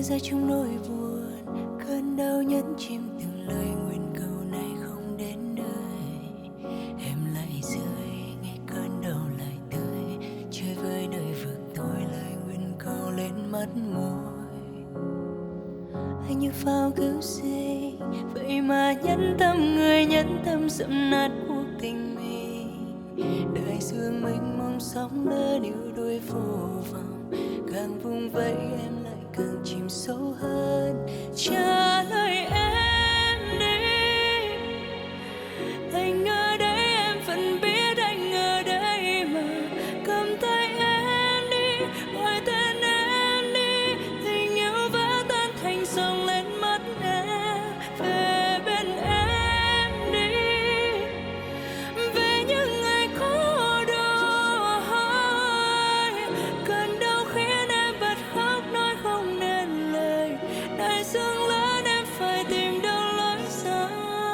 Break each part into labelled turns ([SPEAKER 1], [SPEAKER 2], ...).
[SPEAKER 1] rơi trong nỗi buồn, cơn đau nhấn chìm từng lời nguyện cầu này không đến nơi. Em lại rơi nghe cơn đau lại tới, chơi với đời vực tôi lời nguyện cầu lên mất môi. Anh như phao cứu sinh, vậy mà nhẫn tâm người nhẫn tâm dẫm nát cuộc tình mình. Đại dương mênh mông sóng lớn níu đuôi vô vọng, càng vùng vẫy em lại càng chìm sâu hơn. Trả lời em đi, anh ở đây em vẫn biết anh ở đây mà. Cầm tay em đi, gọi tên em đi, tình yêu vỡ tan thành dòng lên mất em. Về bên em đi, về những ngày cô đơn. Cơn đau khiến em bật khóc nói không nên lời, đại dương lớn em phải tìm đâu lối ra.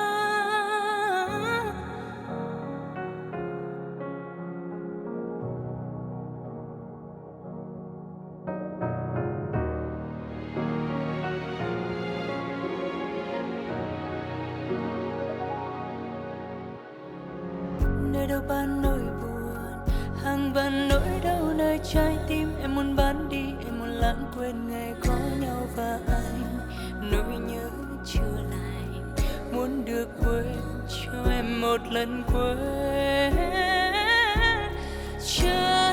[SPEAKER 1] Nơi đâu bán nỗi buồn, hàng vạn nỗi đau nơi trái tim. Em muốn bán đi, em muốn lãng quên ngày có nhau và anh. Nỗi nhớ chưa lành, muốn được quên cho em một lần quên.